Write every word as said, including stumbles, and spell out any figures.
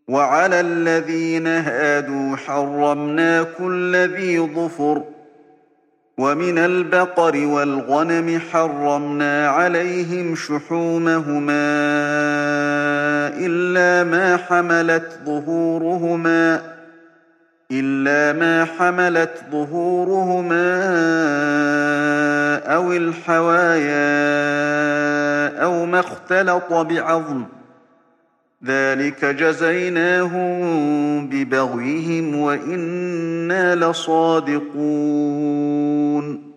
وعلى الذين هادوا حرمنا كل ذي ظفر ومن البقر والغنم حرمنا عليهم شحومهما إلا ما حملت ظهورهما إلا ما حملت ظهورهما أو الحوايا أو ما اختلط بعظم ذلك جزيناهم ببغيهم وإنا لصادقون